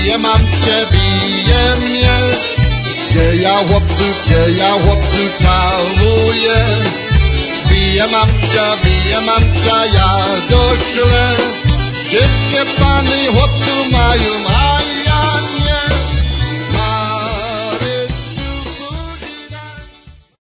bije mnie. Gdzie ja chłopcu całuję. Bije mamcia, ja doszle. Wszystkie pany chłopcu mają